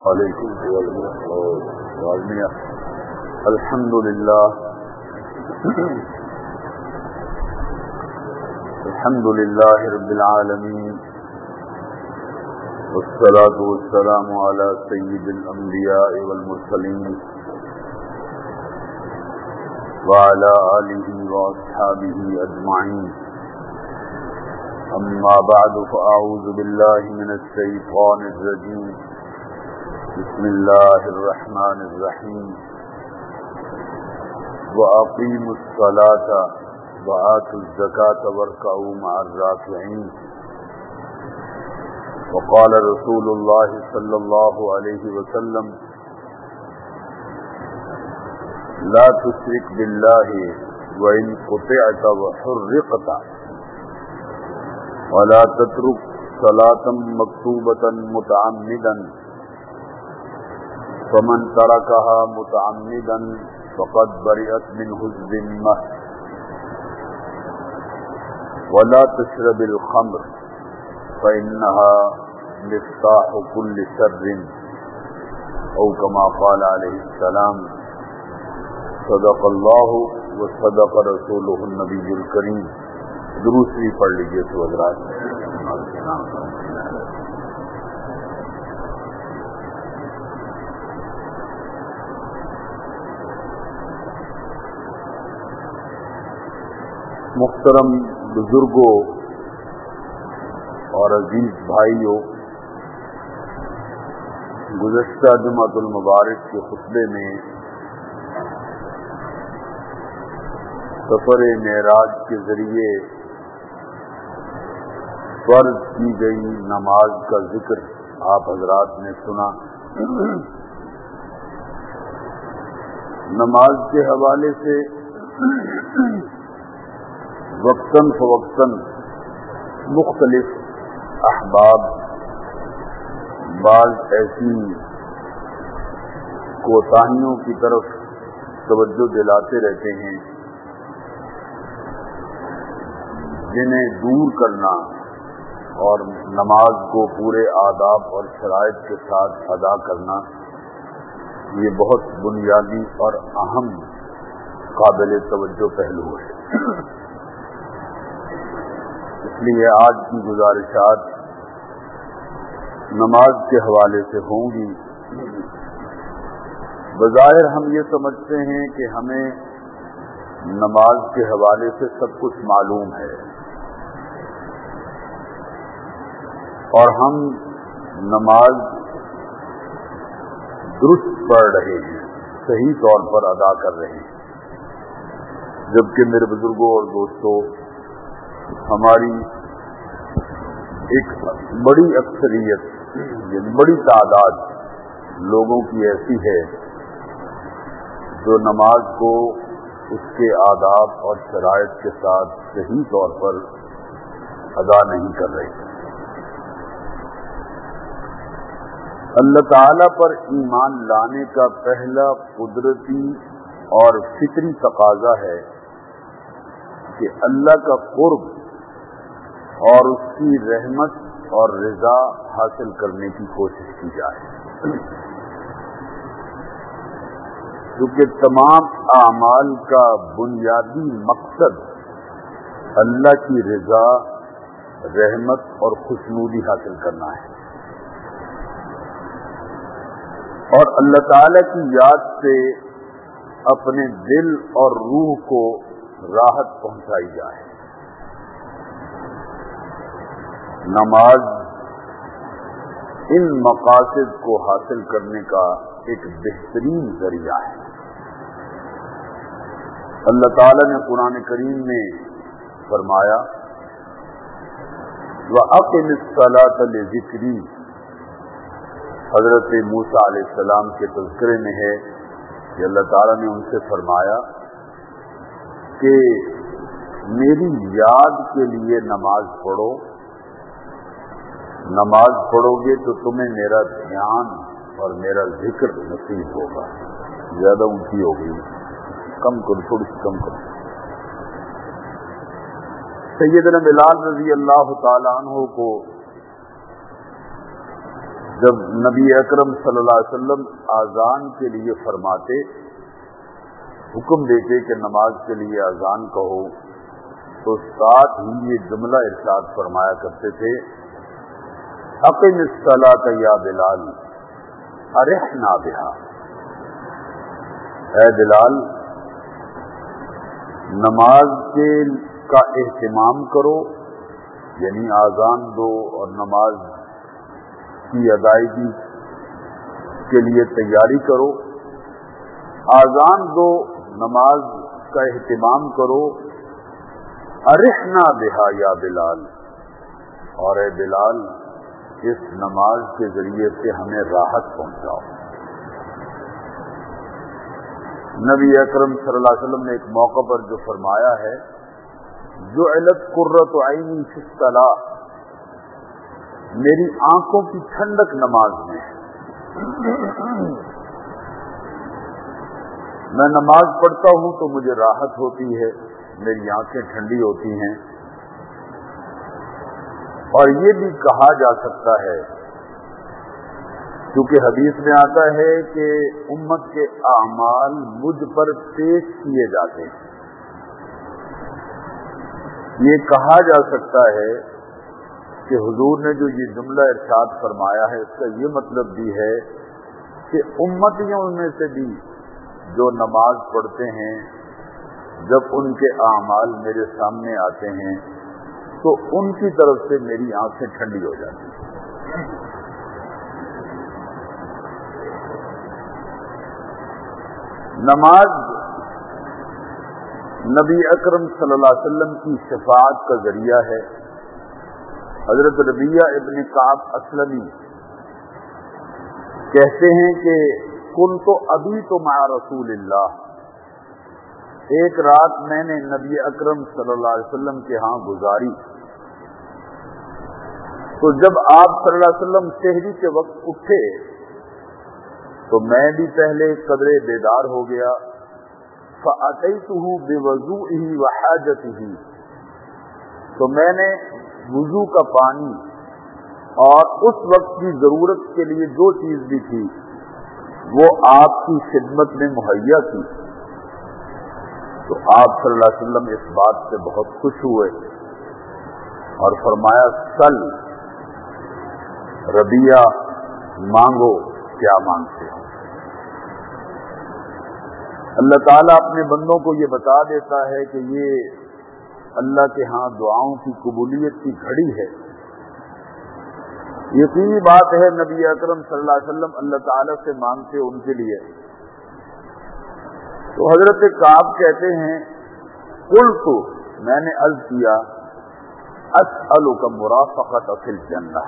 علیکم الحمد للہ رب العالمین والصلاة والسلام على سید الانبیاء والمرسلین وعلى آلہ واصحابہ اجمعین اما بعد فاعوذ باللہ من الشیطان الرجیم بسم اللہ الرحمن الرحیم وَأَقِيمُوا الصَّلَاةَ وَآتُوا الزَّكَاةَ وَارْكَعُوا مَعَ الرَّاكِعِينَ وقال رسول اللہ صلی اللہ علیہ وسلم لا تشرك بالله وإن قطعت وحرقت ولا تترك صلاة مكتوبة متعمدا فمن تركها متعمدا فقد برئت منه الذمة ولا تشرب الخمر فإنها مفتاح كل شر أو كما قال عليه السلام صدق اللہ وصدق رسولہ النبی الکریم. درود شریف پڑھ لیجیے تو حضرات. محترم بزرگوں اور عزیز بھائیوں، گزشتہ جمعۃ المبارک کے خطبے میں سفر معراج کے ذریعے فرض کی گئی نماز کا ذکر آپ حضرات نے سنا. نماز کے حوالے سے وقتاً فوقتاً مختلف احباب بعض ایسی کوتاہیوں کی طرف توجہ دلاتے رہتے ہیں جنہیں دور کرنا اور نماز کو پورے آداب اور شرائط کے ساتھ ادا کرنا یہ بہت بنیادی اور اہم قابل توجہ پہلو ہے. اس لیے آج کی گزارشات نماز کے حوالے سے ہوں گی. بظاہر ہم یہ سمجھتے ہیں کہ ہمیں نماز کے حوالے سے سب کچھ معلوم ہے اور ہم نماز درست پڑھ رہے ہیں، صحیح طور پر ادا کر رہے ہیں، جبکہ میرے بزرگوں اور دوستوں، ہماری ایک بڑی اکثریت یعنی بڑی تعداد لوگوں کی ایسی ہے جو نماز کو اس کے آداب اور شرائط کے ساتھ صحیح طور پر ادا نہیں کر رہے. اللہ تعالی پر ایمان لانے کا پہلا قدرتی اور فطری تقاضا ہے کہ اللہ کا قرب اور اس کی رحمت اور رضا حاصل کرنے کی کوشش کی جائے، کیونکہ تمام اعمال کا بنیادی مقصد اللہ کی رضا، رحمت اور خوشنودی حاصل کرنا ہے، اور اللہ تعالی کی یاد سے اپنے دل اور روح کو راحت پہنچائی جائے. نماز ان مقاصد کو حاصل کرنے کا ایک بہترین ذریعہ ہے. اللہ تعالی نے قرآن کریم میں فرمایا وَأَقِمِ الصَّلَاةَ لِذِكْرِي. حضرت موسیٰ علیہ السلام کے تذکرے میں ہے کہ اللہ تعالیٰ نے ان سے فرمایا کہ میری یاد کے لیے نماز پڑھو. نماز پڑھو گے تو تمہیں میرا دھیان اور میرا ذکر نصیب ہوگا. زیادہ اونچی ہو گئی، کم کرو، تھوڑی سی کم کرو. سیدنا بلال رضی اللہ تعالیٰ عنہ کو جب نبی اکرم صلی اللہ علیہ وسلم اذان کے لیے فرماتے، حکم دیتے کہ نماز کے لیے اذان کہو، تو ساتھ ہی یہ جملہ ارشاد فرمایا کرتے تھے، اقم الصلاۃ یا بلال ارحنا بہا، اے بلال نماز کا اہتمام کرو، یعنی اذان دو اور نماز کی ادائیگی کے لیے تیاری کرو، اذان دو، نماز کا اہتمام کرو، ارحنا بہا یا بلال، اور اے بلال اس نماز کے ذریعے سے ہمیں راحت پہنچاؤ۔ نبی اکرم صلی اللہ علیہ وسلم نے ایک موقع پر جو فرمایا ہے، جعلت قرۃ عینی فی الصلاۃ، میری آنکھوں کی ٹھنڈک نماز میں ہے، میں نماز پڑھتا ہوں تو مجھے راحت ہوتی ہے، میری آنکھیں ٹھنڈی ہوتی ہیں۔ اور یہ بھی کہا جا سکتا ہے، کیونکہ حدیث میں آتا ہے کہ امت کے اعمال مجھ پر پیش کیے جاتے ہیں، یہ کہا جا سکتا ہے کہ حضور نے جو یہ جملہ ارشاد فرمایا ہے، اس کا یہ مطلب بھی ہے کہ امتیوں میں سے بھی جو نماز پڑھتے ہیں، جب ان کے اعمال میرے سامنے آتے ہیں تو ان کی طرف سے میری آنکھیں ٹھنڈی ہو جاتی ہیں۔ نماز نبی اکرم صلی اللہ علیہ وسلم کی شفاعت کا ذریعہ ہے۔ حضرت ربیعہ ابن کعب اسلمی کہتے ہیں کہ کنت ابیت مع رسول اللہ، ایک رات میں نے نبی اکرم صلی اللہ علیہ وسلم کے ہاں گزاری، تو جب آپ صلی اللہ علیہ وسلم سحری کے وقت اٹھے تو میں بھی پہلے قدرے بیدار ہو گیا، فأتیتہ بوضوئہ وحاجتہ، تو میں نے وضو کا پانی اور اس وقت کی ضرورت کے لیے جو چیز بھی تھی وہ آپ کی خدمت میں مہیا کی۔ تو آپ صلی اللہ علیہ وسلم اس بات سے بہت خوش ہوئے اور فرمایا، سل ربیعہ، مانگو کیا مانگتے ہو۔ اللہ تعالیٰ اپنے بندوں کو یہ بتا دیتا ہے کہ یہ اللہ کے ہاں دعاؤں کی قبولیت کی گھڑی ہے۔ یقینی بات ہے نبی اکرم صلی اللہ علیہ وسلم اللہ تعالیٰ سے مانگتے ان کے لیے۔ تو حضرت کعب کہتے ہیں، قلت، میں نے عرض کیا، اسألک مرافقۃ فی الجنہ،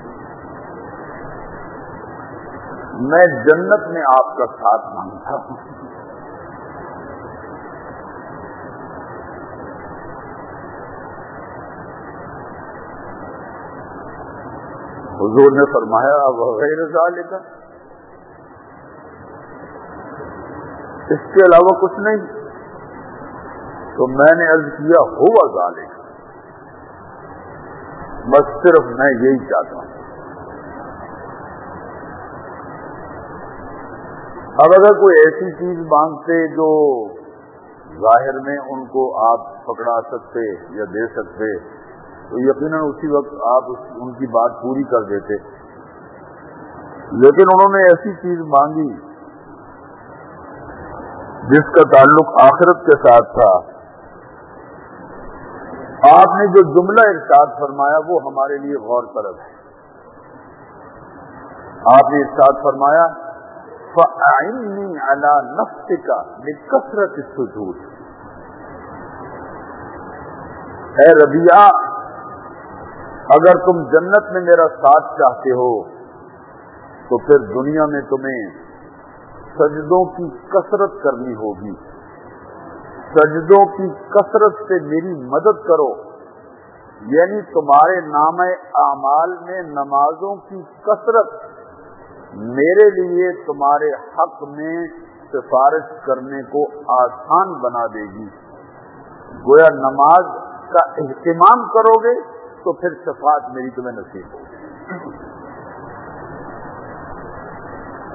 میں جنت میں آپ کا ساتھ مانگتا ہوں۔ حضور نے فرمایا، وغیر ذالک، اس کے علاوہ کچھ نہیں۔ تو میں نے عرض کیا، ہوا ذالک، بس صرف میں یہی چاہتا ہوں۔ اب اگر کوئی ایسی چیز مانگتے جو ظاہر میں ان کو آپ پکڑا سکتے یا دے سکتے تو یقیناً اسی وقت آپ ان کی بات پوری کر دیتے، لیکن انہوں نے ایسی چیز مانگی جس کا تعلق آخرت کے ساتھ تھا۔ آپ نے جو جملہ ارشاد فرمایا وہ ہمارے لیے غور طلب ہے۔ آپ نے ارشاد فرمایا، فَأَعِنِّي عَلَى نَفْسِكَ بِكَثْرَةِ السُّجُودِ، اے ربیعہ اگر تم جنت میں میرا ساتھ چاہتے ہو تو پھر دنیا میں تمہیں سجدوں کی کثرت کرنی ہوگی، سجدوں کی کثرت سے میری مدد کرو، یعنی تمہارے نامہ اعمال میں نمازوں کی کثرت میرے لیے تمہارے حق میں سفارش کرنے کو آسان بنا دے گی۔ گویا نماز کا اہتمام کرو گے تو پھر شفاعت میری تمہیں نصیب ہوگی۔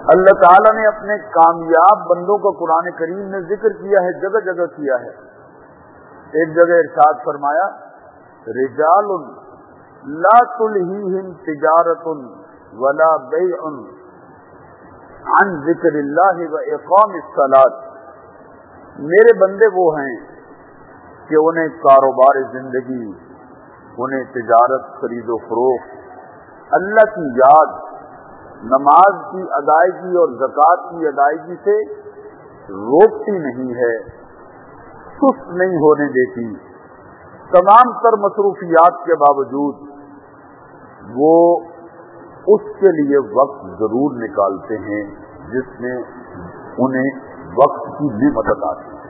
اللہ تعالیٰ نے اپنے کامیاب بندوں کا قرآن کریم میں ذکر کیا ہے، جگہ جگہ کیا ہے۔ ایک جگہ ارشاد فرمایا رجال لا تلہیہم تجارت ولا بیع عن ذکر اللہ و اقام الصلاۃ، میرے بندے وہ ہیں کہ انہیں کاروبار زندگی، انہیں تجارت، خرید و فروخت اللہ کی یاد، نماز کی ادائیگی اور زکوٰۃ کی ادائیگی سے روکتی نہیں ہے، سست نہیں ہونے دیتی۔ تمام تر مصروفیات کے باوجود وہ اس کے لیے وقت ضرور نکالتے ہیں جس میں انہیں وقت کی بھی مدد آتی ہے۔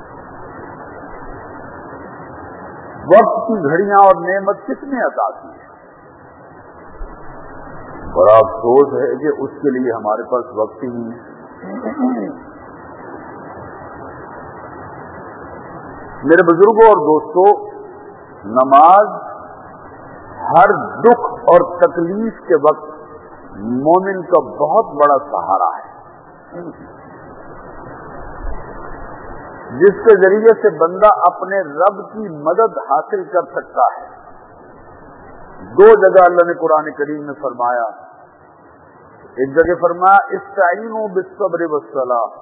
وقت کی گھڑیاں اور نعمت کس نے عطا کی ہے؟ بڑا افسوس ہے کہ اس کے لیے ہمارے پاس وقت ہی نہیں ہے۔ میرے بزرگوں اور دوستوں، نماز ہر دکھ اور تکلیف کے وقت مومن کا بہت بڑا سہارا ہے، جس کے ذریعے سے بندہ اپنے رب کی مدد حاصل کر سکتا ہے۔ دو جگہ اللہ نے قرآن کریم میں فرمایا، ایک جگہ فرمایا استعینوا بالصبر والصلاۃ،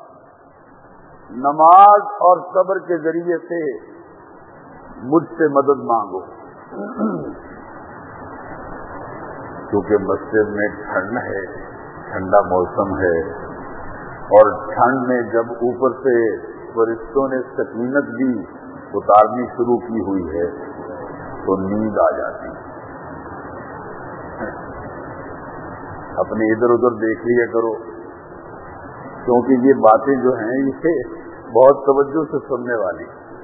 نماز اور صبر کے ذریعے سے مجھ سے مدد مانگو، کیونکہ مسجد میں ٹھنڈ ہے، ٹھنڈا موسم ہے، اور ٹھنڈ میں جب اوپر سے فرشتوں نے سکینت بھی اتارنی شروع کی ہوئی ہے تو نیند آ جاتی ہے۔ اپنے ادھر ادھر دیکھ لیا کرو، کیونکہ یہ باتیں جو ہیں یہ بہت توجہ سے سننے والی۔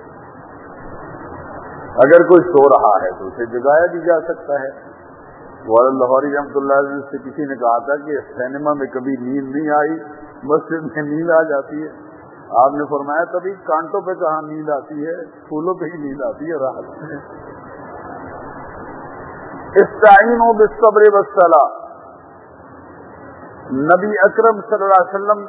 اگر کوئی سو رہا ہے تو اسے جگایا بھی جا سکتا ہے۔ مولانا لاہوری رحمۃ اللہ علیہ سے کسی نے کہا تھا کہ سینما میں کبھی نیند نہیں آئی، مسجد میں نیند آ جاتی ہے۔ آپ نے فرمایا کبھی کانٹوں پہ کہاں نیند آتی ہے، پھولوں پہ ہی نیند آتی ہے رات میں۔ استعینوا بالصبر والصلاۃ، نبی اکرم صلی اللہ علیہ وسلم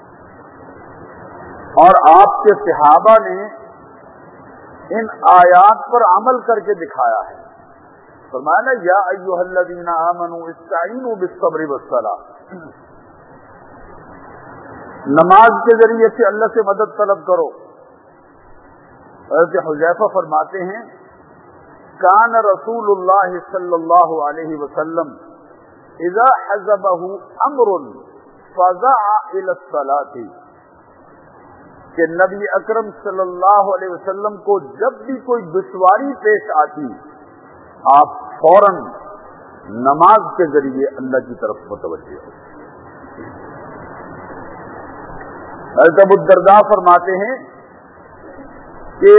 اور آپ کے صحابہ نے ان آیات پر عمل کر کے دکھایا ہے۔ فرمایا نا یا ایھا الذین آمنوا استعینوا بالصبر والصلاۃ، نماز کے ذریعے سے اللہ سے مدد طلب کرو۔ حضرت حذیفہ فرماتے ہیں کان رسول اللہ صلی اللہ علیہ وسلم اذا حزبہ امر فزع الى الصلاۃ، کہ نبی اکرم صلی اللہ علیہ وسلم کو جب بھی کوئی دشواری پیش آتی آپ فوراً نماز کے ذریعے اللہ کی طرف متوجہ ہوتے۔ حضرت ابو الدرداء فرماتے ہیں کہ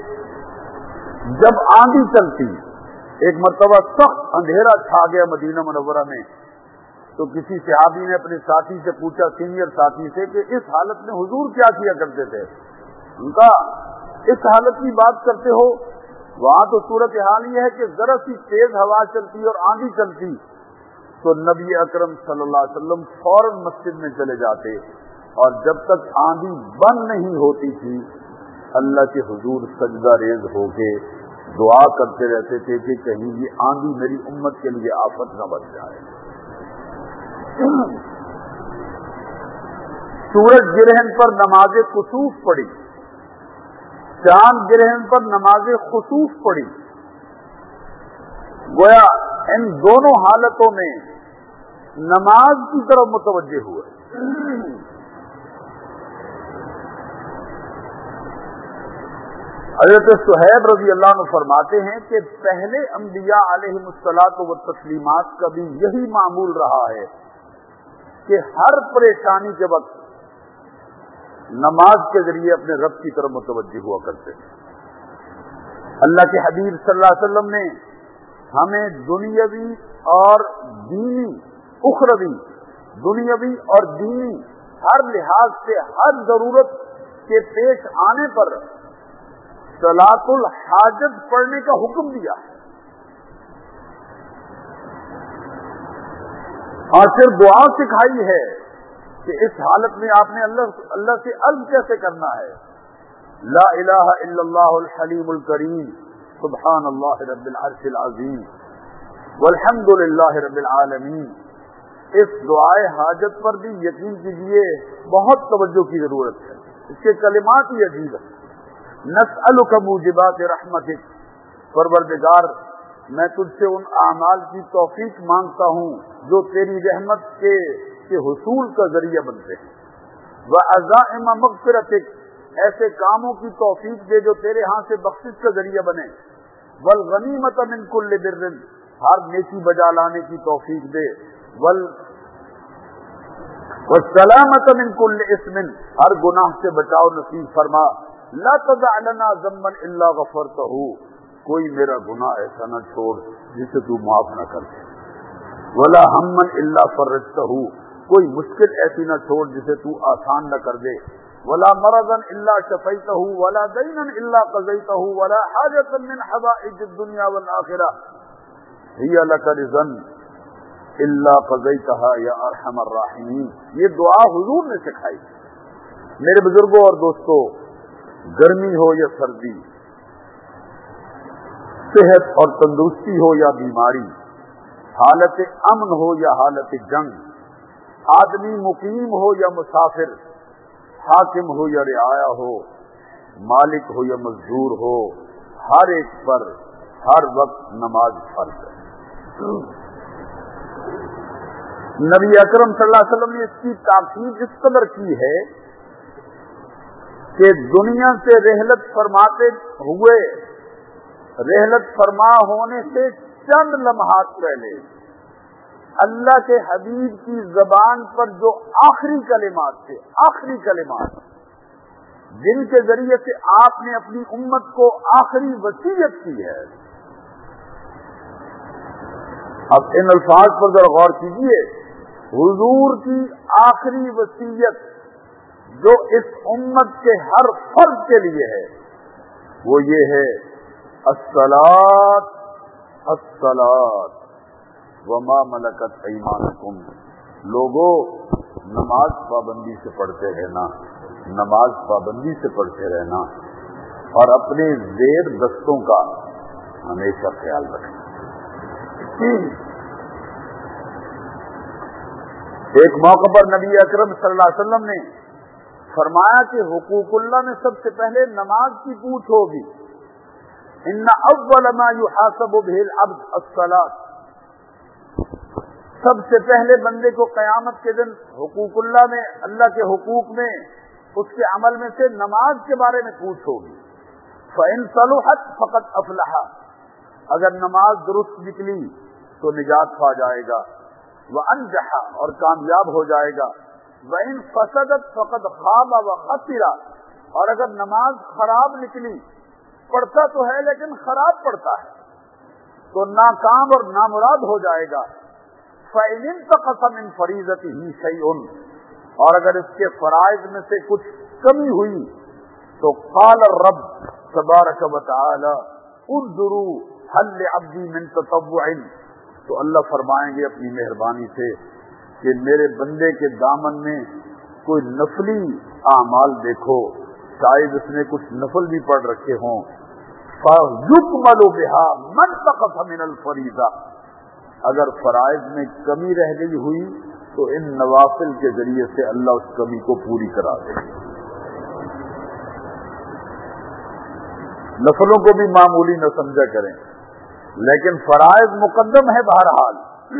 جب آندھی چلتی، ایک مرتبہ سخت اندھیرا چھا گیا مدینہ منورہ میں، تو کسی صحابی نے اپنے ساتھی سے پوچھا، سینئر ساتھی سے، کہ اس حالت میں حضور کیا کیا کرتے تھے؟ ان کا اس حالت کی بات کرتے ہو، وہاں تو صورتحال یہ ہے کہ ذرا سی تیز ہوا چلتی اور آندھی چلتی تو نبی اکرم صلی اللہ علیہ وسلم فوراً مسجد میں چلے جاتے، اور جب تک آندھی بند نہیں ہوتی تھی اللہ کے حضور سجدہ ریز ہو کے دعا کرتے رہتے تھے کہ کہیں یہ آندھی میری امت کے لیے آفت نہ بن جائے۔ سورج گرہن پر نماز کسوف پڑھی، چاند گرہن پر نماز خسوف پڑھی، گویا ان دونوں حالتوں میں نماز کی طرف متوجہ ہوئے۔ حضرت صہیب رضی اللہ عنہ فرماتے ہیں کہ پہلے انبیاء علیہم الصلاۃ والتسلیمات کا بھی یہی معمول رہا ہے کہ ہر پریشانی کے وقت نماز کے ذریعے اپنے رب کی طرف متوجہ ہوا کرتے ہیں۔ اللہ کے حبیب صلی اللہ علیہ وسلم نے ہمیں دنیاوی اور دینی، اخروی، دنیاوی اور دینی ہر لحاظ سے ہر ضرورت کے پیش آنے پر صلاۃ الحاجت پڑھنے کا حکم دیا ہے، اور پھر دعا سکھائی ہے کہ اس حالت میں آپ نے اللہ سے عرض کیسے کرنا ہے. لا الہ الا اللہ الحلیم الکریم سبحان اللہ رب العرش العظیم والحمد للہ رب العالمین. اس دعائے حاجت پر بھی یقین کیجیے بہت توجہ کی ضرورت ہے. اس کے کلمات ہی عجیب ہیں. نسألک موجبات رحمتک، پروردگار میں تجھ سے ان اعمال کی توفیق مانگتا ہوں جو تیری رحمت کے حصول کا ذریعہ بنتے ہیں. وعزائم مغفرتک، ایسے کاموں کی توفیق دے جو تیرے ہاں سے بخشش کا ذریعہ بنے. والغنیمت من کل بر، ہر نیکی بجا لانے کی توفیق دے. والسلامت من کل اسم، ہر گناہ سے بچاؤ نصیب فرما. لا تدع لنا ذنبا الا غفرتہ، کوئی میرا گناہ ایسا نہ چھوڑ جسے تو معاف نہ کر دے. ولا ہما الا فرجتہ، کوئی مشکل ایسی نہ چھوڑ جسے تو آسان نہ کر دے. ولا مرضا الا شفیتہ ولا دینا الا قضیتہ ولا حاجۃ من حوائج الدنیا والآخرہ ہی لک رضا الا قضیتہا یا ارحم الراحمین. یہ دعا حضور نے سکھائی. میرے بزرگوں اور دوستوں، گرمی ہو یا سردی، صحت اور تندرستی ہو یا بیماری، حالت امن ہو یا حالت جنگ، آدمی مقیم ہو یا مسافر، حاکم ہو یا رعایا ہو، مالک ہو یا مزدور ہو، ہر ایک پر ہر وقت نماز فرض ہے. نبی اکرم صلی اللہ علیہ وسلم نے اس کی تاکید اس قدر کی ہے کہ دنیا سے رحلت فرماتے ہوئے، رحلت فرما ہونے سے چند لمحات پہلے اللہ کے حبیب کی زبان پر جو آخری کلمات تھے، آخری کلمات جن کے ذریعے سے آپ نے اپنی امت کو آخری وصیت کی ہے. اب ان الفاظ پر ذرا غور کیجیے. حضور کی آخری وصیت جو اس امت کے ہر فرد کے لیے ہے وہ یہ ہے: الصلاۃ الصلاۃ وما ملکت ایمانکم. لوگوں، نماز پابندی سے پڑھتے رہنا، نماز پابندی سے پڑھتے رہنا اور اپنے زیر دستوں کا ہمیشہ خیال رکھنا. ایک موقع پر نبی اکرم صلی اللہ علیہ وسلم نے فرمایا کہ حقوق اللہ میں سب سے پہلے نماز کی پوچھ ہوگی. ان اول ما يحاسب به العبد الصلاۃ. سب سے پہلے بندے کو قیامت کے دن حقوق اللہ میں، اللہ کے حقوق میں، اس کے عمل میں سے نماز کے بارے میں پوچھ ہوگی. فإن صلحت فقد افلح، اگر نماز درست نکلی تو نجات پا جائے گا. وانجح، اور کامیاب ہو جائے گا. وإن فسدت فقد خاب وخسر، اور اگر نماز خراب نکلی، پڑھتا تو ہے لیکن خراب پڑھتا ہے، تو ناکام اور نامراد ہو جائے گا. فإن انتقص من فریضته شیء، اور اگر اس کے فرائض میں سے کچھ کمی ہوئی تو قال الرب تبارک وتعالی انظروا هل لعبدی من تطوع، تو اللہ فرمائیں گے اپنی مہربانی سے کہ میرے بندے کے دامن میں کوئی نفلی اعمال دیکھو، شاید اس نے کچھ نفل بھی پڑھ رکھے ہوں. فَيُكْمَلُ بِهَا مَنْ نَقَصَ مِنَ الْفَرِيضَةِ، اگر فرائض میں کمی رہ گئی ہوئی تو ان نوافل کے ذریعے سے اللہ اس کمی کو پوری کرا دے. نفلوں کو بھی معمولی نہ سمجھا کریں، لیکن فرائض مقدم ہے. بہرحال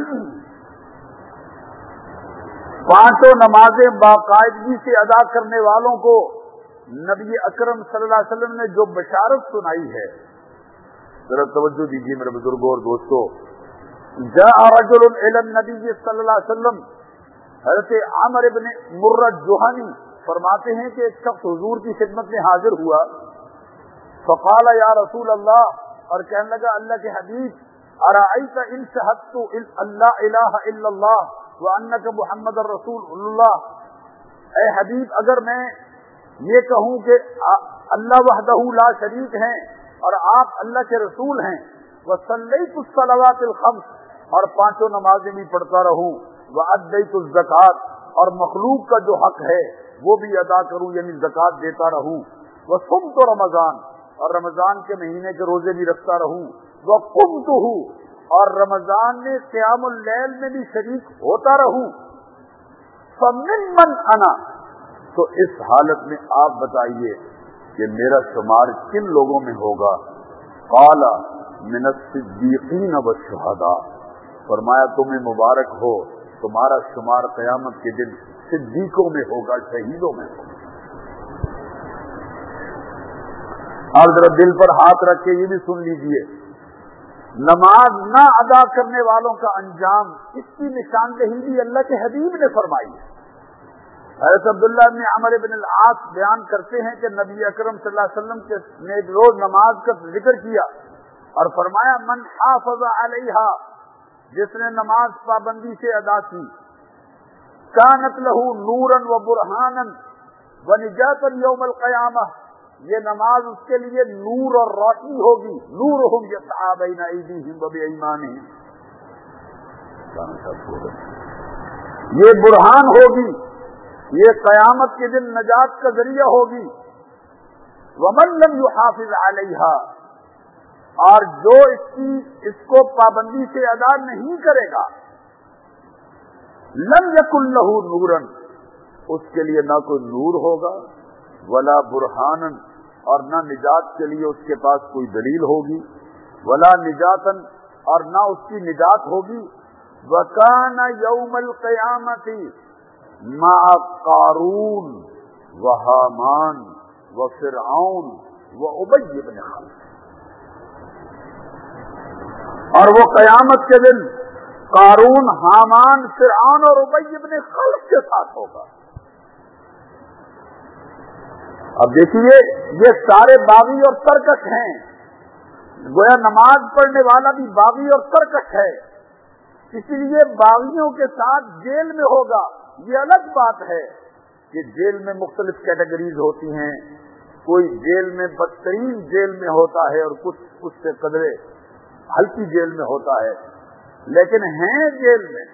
پانچوں نمازیں باقاعدگی سے ادا کرنے والوں کو نبی اکرم صلی اللہ علیہ وسلم نے جو بشارت سنائی ہے، ذرا توجہ دیجیے میرے بزرگوں اور دوستوں. جاء رجل الى النبی صلی اللہ علیہ وسلم، حضرت عامر ابن مرہ جوہنی فرماتے ہیں کہ ایک شخص حضور کی خدمت میں حاضر ہوا. فقال یا رسول اللہ، اور کہنے لگا اللہ کے حبیب، ارأیت ان شہدت ان لا الہ الا اللہ وانک محمد رسول اللہ، اے حبیب اگر میں یہ کہوں کہ اللہ وحدہ لا شریک ہیں اور آپ اللہ کے رسول ہیں، وصلیت الصلوات الخمس، اور پانچوں نمازیں بھی پڑھتا رہوں، وادیت الزکات، اور مخلوق کا جو حق ہے وہ بھی ادا کروں، یعنی زکوٰۃ دیتا رہوں. وصمت رمضان، اور رمضان کے مہینے کے روزے بھی رکھتا رہوں. وقمتہ، اور رمضان میں قیام اللیل میں بھی شریک ہوتا رہوں. فمن من انا، تو اس حالت میں آپ بتائیے کہ میرا شمار کن لوگوں میں ہوگا؟ قال من الصدیقین والشہداء، فرمایا تمہیں مبارک ہو، تمہارا شمار قیامت کے دن صدیقوں میں ہوگا، شہیدوں میں ہوگا. آپ ذرا دل پر ہاتھ رکھ کے یہ بھی سن لیجئے، نماز نہ ادا کرنے والوں کا انجام، اس کی نشاندہی بھی اللہ کے حبیب نے فرمائی ہے. حضرت عبداللہ بن عمرو بن العاص بیان کرتے ہیں کہ نبی اکرم صلی اللہ علیہ وسلم نے ایک روز نماز کا ذکر کیا اور فرمایا من حافظ علیہا، جس نے نماز پابندی سے ادا کی، کانت لہ نورا و برہانا و نجاتا یوم القیامہ، یہ نماز اس کے لیے نور اور روشنی ہوگی. نورہم یسعی بین ایدیہم و بایمانہم، یہ برہان ہوگی، یہ قیامت کے دن نجات کا ذریعہ ہوگی. ومن لم یحافظ علیہا، اور جو اس کو پابندی سے ادا نہیں کرے گا، لم یکن لہ نورا، اس کے لیے نہ کوئی نور ہوگا، ولا برہانا، اور نہ نجات کے لیے اس کے پاس کوئی دلیل ہوگی، ولا نجاتن، اور نہ اس کی نجات ہوگی. وکان یوم القیامت مع قارون و حامان و فرعون و ابی بن خلف، اور وہ قیامت کے دن قارون، حامان، فرعون اور ابی بن خلف کے ساتھ ہوگا. اب دیکھیے یہ سارے باغی اور سرکش ہیں، گویا نماز پڑھنے والا بھی باغی اور سرکش ہے، اس لیے باغیوں کے ساتھ جیل میں ہوگا. یہ الگ بات ہے کہ جیل میں مختلف کیٹیگریز ہوتی ہیں، کوئی جیل میں بدترین جیل میں ہوتا ہے اور کچھ اس سے قدرے ہلکی جیل میں ہوتا ہے، لیکن ہیں جیل میں.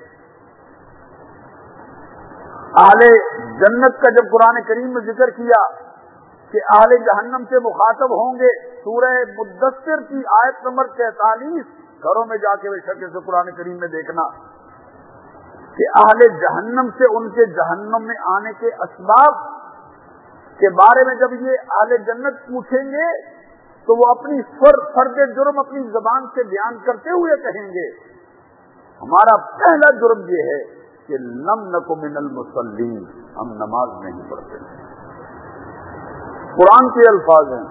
اہل جنت کا جب قرآن کریم میں ذکر کیا کہ اہل جہنم سے مخاطب ہوں گے، سورہ مدثر کی آیت نمبر 43، گھروں میں جا کے بے شک سے قرآن کریم میں دیکھنا کہ اہل جہنم سے ان کے جہنم میں آنے کے اسباب کے بارے میں جب یہ اہل جنت پوچھیں گے تو وہ اپنی فرد جرم اپنی زبان سے بیان کرتے ہوئے کہیں گے ہمارا پہلا جرم یہ ہے کہ لم نک من المصلین، ہم نماز نہیں پڑھتے. قرآن کے الفاظ ہیں.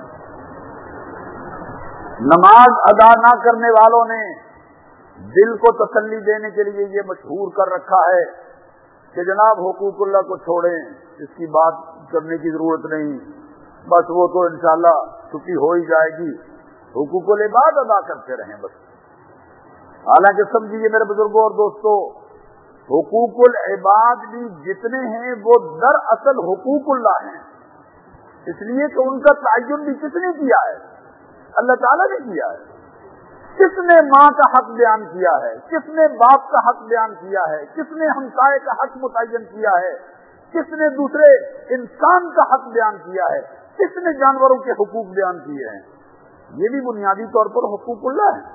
نماز ادا نہ کرنے والوں نے دل کو تسلی دینے کے لیے یہ مشہور کر رکھا ہے کہ جناب حقوق اللہ کو چھوڑیں، اس کی بات کرنے کی ضرورت نہیں، بس وہ تو انشاءاللہ چھٹی ہو ہی جائے گی، حقوق العباد ادا کرتے رہیں بس. حالانکہ سمجھیے میرے بزرگوں اور دوستوں، حقوق العباد بھی جتنے ہیں وہ دراصل حقوق اللہ ہیں، اس لیے کہ ان کا تعین بھی کس نے کیا ہے؟ اللہ تعالیٰ نے کیا ہے. کس نے ماں کا حق بیان کیا ہے؟ کس نے باپ کا حق بیان کیا ہے؟ کس نے ہمسائے کا حق متعین کیا ہے؟ کس نے دوسرے انسان کا حق بیان کیا ہے؟ کس نے جانوروں کے حقوق بیان کیے ہیں؟ یہ بھی بنیادی طور پر حقوق اللہ ہے.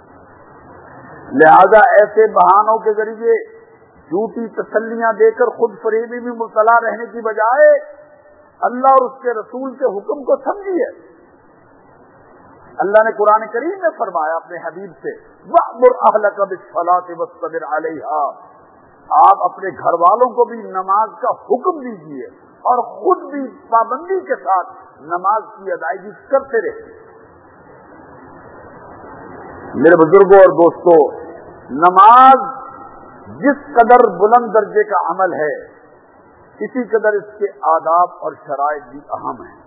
لہذا ایسے بہانوں کے ذریعے جھوٹی تسلیاں دے کر خود فریبی میں مبتلا رہنے کی بجائے اللہ اور اس کے رسول کے حکم کو سمجھیے. اللہ نے قرآن کریم میں فرمایا اپنے حبیب سے وَأْمُرْ أَهْلَكَ بِالصَّلَاةِ وَاصْطَبِرْ عَلَيْهَا، آپ اپنے گھر والوں کو بھی نماز کا حکم دیجیے اور خود بھی پابندی کے ساتھ نماز کی ادائیگی کرتے رہیے. میرے بزرگوں اور دوستوں، نماز جس قدر بلند درجے کا عمل ہے اسی قدر اس کے آداب اور شرائط بھی اہم ہیں.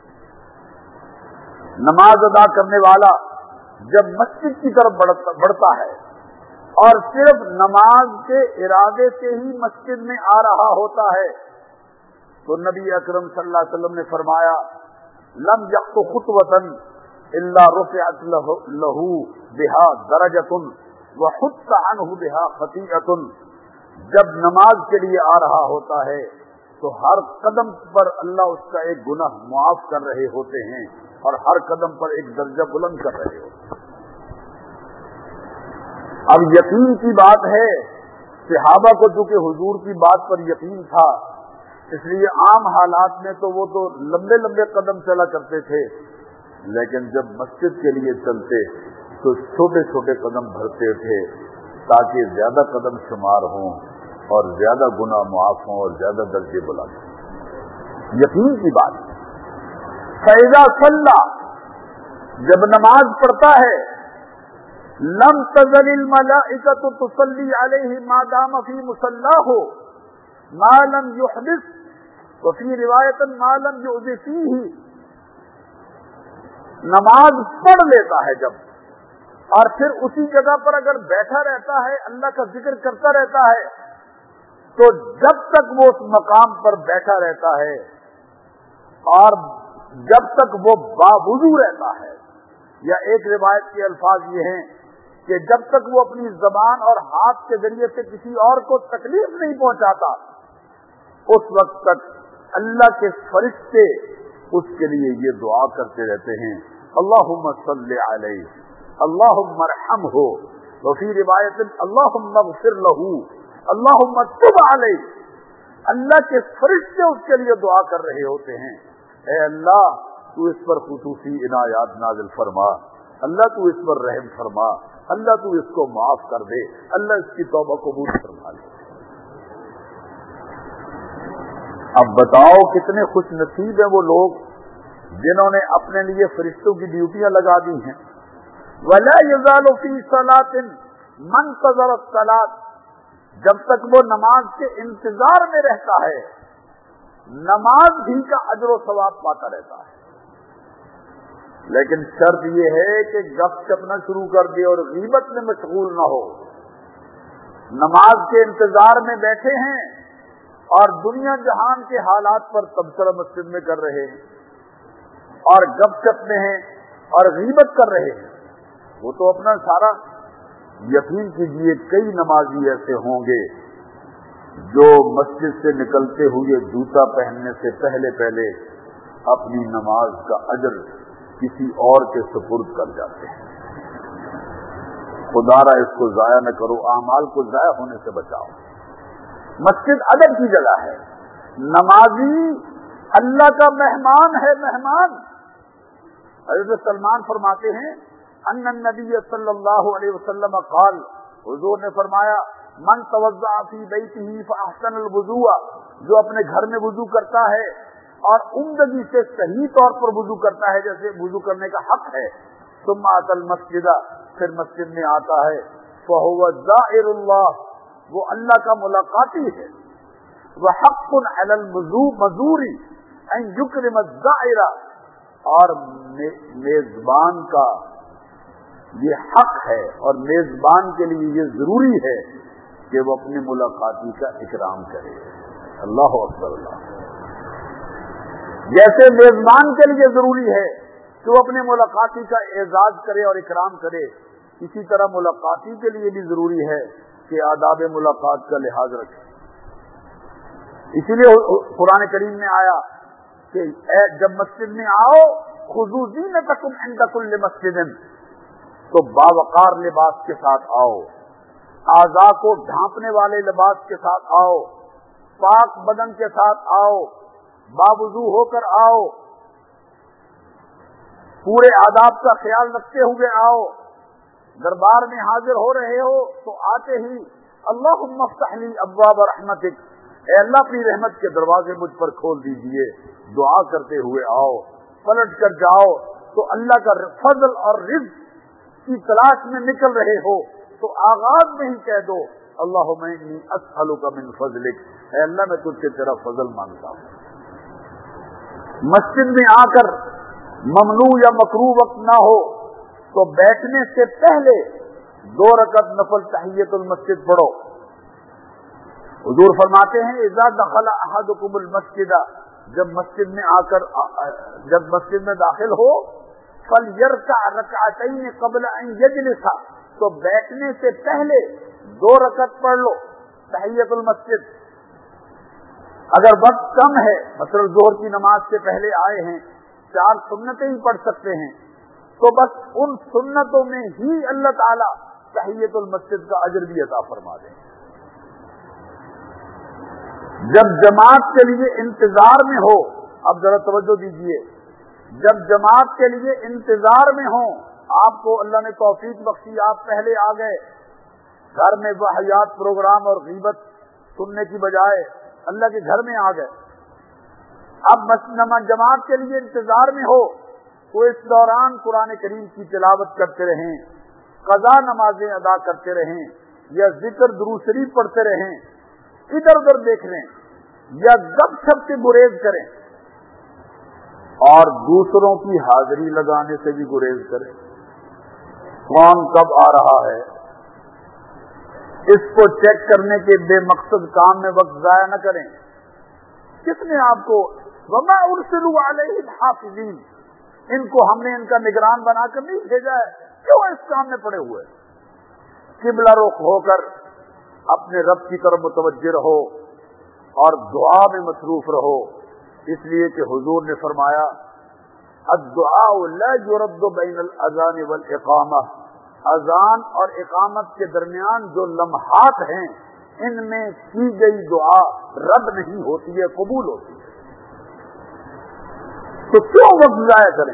نماز ادا کرنے والا جب مسجد کی طرف بڑھتا ہے اور صرف نماز کے ارادے سے ہی مسجد میں آ رہا ہوتا ہے تو نبی اکرم صلی اللہ علیہ وسلم نے فرمایا لم یخط خطوۃ الا رفعت له بها درجۃ وحط عنه بها خطیئۃ، جب نماز کے لیے آ رہا ہوتا ہے تو ہر قدم پر اللہ اس کا ایک گناہ معاف کر رہے ہوتے ہیں اور ہر قدم پر ایک درجہ بلند کر رہے ہوتے ہیں۔ اب یقین کی بات ہے، صحابہ کو چونکہ حضور کی بات پر یقین تھا، اس لیے عام حالات میں تو وہ تو لمبے لمبے قدم چلا کرتے تھے، لیکن جب مسجد کے لیے چلتے تو چھوٹے چھوٹے قدم بھرتے تھے تاکہ زیادہ قدم شمار ہوں اور زیادہ گناہ معاف ہوں اور زیادہ درجے بلند ہوں۔ یقین کی بات۔ فَإِذَا صَلَّى، جب نماز پڑھتا ہے، لم تزل الملائکۃ تصلی علیہ ما دام فی مصلاہ ما لم یحدث وفی روایت ما لم یؤذ فیہ۔ نماز پڑھ لیتا ہے جب، اور پھر اسی جگہ پر اگر بیٹھا رہتا ہے، اللہ کا ذکر کرتا رہتا ہے، تو جب تک وہ اس مقام پر بیٹھا رہتا ہے اور جب تک وہ باوضو رہتا ہے، یا ایک روایت کے الفاظ یہ ہیں کہ جب تک وہ اپنی زبان اور ہاتھ کے ذریعے سے کسی اور کو تکلیف نہیں پہنچاتا، اس وقت تک اللہ کے فرشتے اس کے لیے یہ دعا کرتے رہتے ہیں، اللہم صلی علیہ، اللہم ارحمہ، وفی روایت اللہم اغفر لہ، اللہم تب علیہ۔ اللہ کے فرشتے اس کے لیے دعا کر رہے ہوتے ہیں، اے اللہ تو اس پر خصوصی عنایات نازل فرما، اللہ تو اس پر رحم فرما، اللہ تو اس کو معاف کر دے، اللہ اس کی توبہ قبول فرما لے۔ اب بتاؤ کتنے خوش نصیب ہیں وہ لوگ جنہوں نے اپنے لیے فرشتوں کی ڈیوٹیاں لگا دی ہیں۔ وَلَا يَزَالُ فِي صَلَاةٍ مَنْ انتظر الصَّلَاةَ، جب تک وہ نماز کے انتظار میں رہتا ہے، نماز بھی کا اجر و ثواب پاتا رہتا ہے، لیکن شرط یہ ہے کہ گپ شپ نہ شروع کر دے اور غیبت میں مشغول نہ ہو۔ نماز کے انتظار میں بیٹھے ہیں اور دنیا جہان کے حالات پر تبصرہ مسجد میں کر رہے ہیں اور گپ شپ میں ہیں اور غیبت کر رہے ہیں، وہ تو اپنا سارا، یقین کیجیے کئی نمازی ایسے ہوں گے جو مسجد سے نکلتے ہوئے جوتا پہننے سے پہلے پہلے اپنی نماز کا اجر کسی اور کے سپرد کر جاتے ہیں۔ خدا را اس کو ضائع نہ کرو، اعمال کو ضائع ہونے سے بچاؤ۔ مسجد ادب کی جگہ ہے، نمازی اللہ کا مہمان ہے، مہمان۔ حضرت سلمان فرماتے ہیں ان النبی صلی اللہ علیہ وسلم قال، حضور نے فرمایا من توضأ فی بیتہ فاحسن الوضوء، جو اپنے گھر میں وضو کرتا ہے اور عمدگی سے صحیح طور پر وضو کرتا ہے جیسے وضو کرنے کا حق ہے، ثم اتى المسجد، پھر مسجد میں آتا ہے، فهو زائر اللہ، وہ اللہ کا ملاقاتی ہے، وحق علی المزور ان یکرم الزائر، اور میزبان کا یہ حق ہے اور میزبان کے لیے یہ ضروری ہے کہ وہ اپنے ملاقاتی کا اکرام کرے۔ اللہ اکبر، اللہ۔ جیسے میزبان کے لیے ضروری ہے کہ وہ اپنے ملاقاتی کا اعزاز کرے اور اکرام کرے، اسی طرح ملاقاتی کے لیے بھی ضروری ہے کہ آداب ملاقات کا لحاظ رکھے۔ اسی لیے قرآن کریم میں آیا کہ جب مسجد میں آؤ خذوا زینتکم عند کل مسجد، تو باوقار لباس کے ساتھ آؤ، اعضاء کو ڈھانپنے والے لباس کے ساتھ آؤ، پاک بدن کے ساتھ آؤ، باوضو ہو کر آؤ، پورے آداب کا خیال رکھتے ہوئے آؤ۔ دربار میں حاضر ہو رہے ہو تو آتے ہی اللہم افتح لی ابواب رحمتک، اے اللہ اپنی رحمت کے دروازے مجھ پر کھول دیجئے، دعا کرتے ہوئے آؤ۔ پلٹ کر جاؤ تو اللہ کا فضل اور رزق کی تلاش میں نکل رہے ہو تو آغاز میں ہی کہہ دو اللہم انی اسألک من فضلک، اے اللہ میں تجھ سے تیرا فضل مانگتا ہوں۔ مسجد میں آ کر ممنوع یا مکروہ وقت نہ ہو تو بیٹھنے سے پہلے 2 رکعت نفل تحیۃ المسجد پڑھو۔ حضور فرماتے ہیں اذا دخل احدکم المسجد، جب مسجد میں آ کر جب مسجد میں داخل ہو، فلیرکع رکعتین قبل ان یجلس، تو بیٹھنے سے پہلے 2 رکعت پڑھ لو۔ تحیت المسجد. اگر وقت کم ہے، مثلا ظہر کی نماز سے پہلے آئے ہیں، 4 سنتیں ہی پڑھ سکتے ہیں، تو بس ان سنتوں میں ہی اللہ تعالی تحیت المسجد کا اجر بھی عطا فرما دیں. جب جماعت کے لیے انتظار میں ہو، اب ذرا توجہ دیجئے، جب جماعت کے لیے انتظار میں ہوں، آپ کو اللہ نے توفیق بخشی، آپ پہلے آ گئے، گھر میں واہیات پروگرام اور غیبت سننے کی بجائے اللہ کے گھر میں آ گئے. اب جماعت کے لیے انتظار میں ہو تو اس دوران قرآن کریم کی تلاوت کرتے رہیں، قضا نمازیں ادا کرتے رہیں، یا ذکر درود شریف پڑھتے رہیں، ادھر ادھر دیکھ لیں یا گپ شپ سے گریز کریں، اور دوسروں کی حاضری لگانے سے بھی گریز کریں. کون کب آ رہا ہے اس کو چیک کرنے کے بے مقصد کام میں وقت ضائع نہ کریں. کس نے آپ کو وما ارسلوا علیہم حافظین، ان کو ہم نے ان کا نگران بنا کر نہیں بھیجا ہے، کیوں اس کام میں پڑے ہوئے؟ قبلہ رخ ہو کر اپنے رب کی طرف متوجہ رہو اور دعا میں مصروف رہو، اس لیے کہ حضور نے فرمایا الدعاء لا يرد بین الاذان والاقامہ، اذان اور اقامت کے درمیان جو لمحات ہیں ان میں کی گئی دعا رد نہیں ہوتی ہے، قبول ہوتی ہے. تو کیوں وقت ضائع کریں؟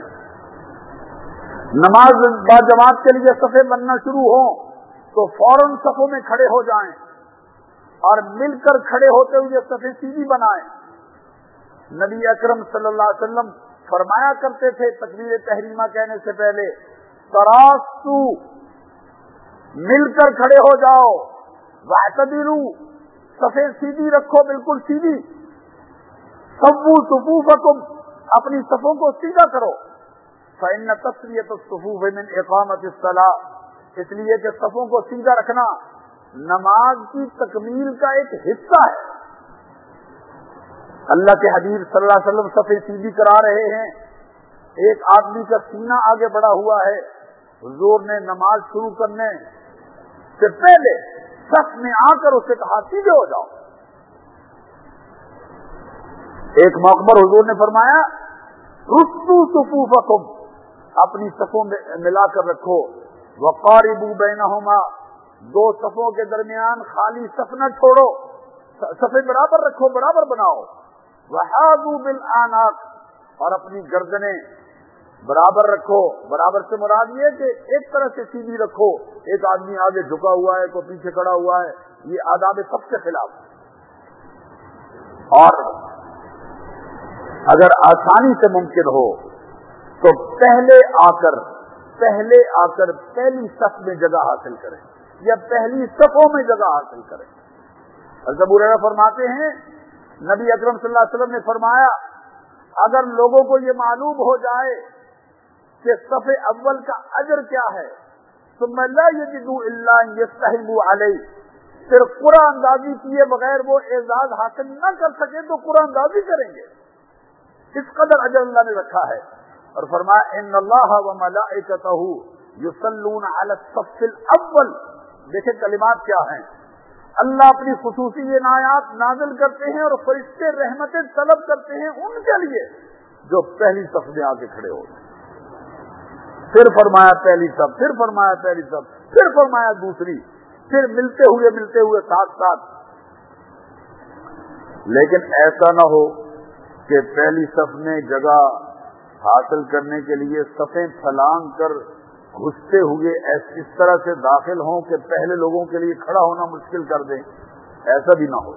نماز با جماعت کے لیے صفیں بننا شروع ہوں تو فوراً صفوں میں کھڑے ہو جائیں اور مل کر کھڑے ہوتے ہوئے صفیں سیدھی بنائیں. نبی اکرم صلی اللہ علیہ وسلم فرمایا کرتے تھے تکبیر تحریمہ کہنے سے پہلے، تراستو، مل کر کھڑے ہو جاؤ، واعتدلوا، صفیں سیدھی رکھو، بالکل سیدھی، سووا صفوفکم، اپنی صفوں کو سیدھا کرو. فإن تسویۃ الصفوف من اقامۃ الصلاۃ، اس لیے کہ صفوں کو سیدھا رکھنا نماز کی تکمیل کا ایک حصہ ہے. اللہ کے حبیب صلی اللہ علیہ وسلم صفیں سیدھی کرا رہے ہیں، ایک آدمی کا سینہ آگے بڑھا ہوا ہے، حضور نے نماز شروع کرنے سے پہلے صف میں آ کر اسے کہا سیدھے ہو جاؤ. ایک موقع پر حضور نے فرمایا رستو صفوفکم، اپنی صفوں میں ملا کر رکھو، وقاربوا بینہما، 2 صفوں کے درمیان خالی صف نہ چھوڑو، صفیں برابر رکھو، برابر بناؤ. وحاذوا بالاعناق، اور اپنی گردنیں برابر رکھو. برابر سے مراد یہ کہ ایک طرح سے سیدھی رکھو، ایک آدمی آگے جھکا ہوا ہے، کوئی پیچھے کھڑا ہوا ہے، یہ آداب صف کے خلاف. اور اگر آسانی سے ممکن ہو تو پہلے آ کر پہلی صف میں جگہ حاصل کریں یا پہلی صفوں میں جگہ حاصل کریں. حضرت ابو ہریرہ فرماتے ہیں نبی اکرم صلی اللہ علیہ وسلم نے فرمایا اگر لوگوں کو یہ معلوم ہو جائے کہ صف اول کا اجر کیا ہے، ثم لا یجدوا الا ان یستحبوا علیہ، پھر قرآن اندازی کیے بغیر وہ اعزاز حاصل نہ کر سکے تو قرآن اندازی کریں گے. اس قدر اجر اللہ نے رکھا ہے. اور فرمایا ان اللہ وملائکتہ یصلون علی الصف الاول. دیکھیں کلمات کیا ہیں، اللہ اپنی خصوصی عنایات نازل کرتے ہیں اور فرشتے رحمتیں طلب کرتے ہیں ان کے لیے جو پہلی صف میں آ کے کھڑے ہو گئے. پھر فرمایا پہلی صف، پھر فرمایا پہلی صف، پھر فرمایا دوسری، پھر ملتے ہوئے ساتھ ساتھ. لیکن ایسا نہ ہو کہ پہلی صف میں جگہ حاصل کرنے کے لیے صفیں پھلانگ کر گھستے ہوئے اس طرح سے داخل ہوں کہ پہلے لوگوں کے لیے کھڑا ہونا مشکل کر دیں. ایسا بھی نہ ہو،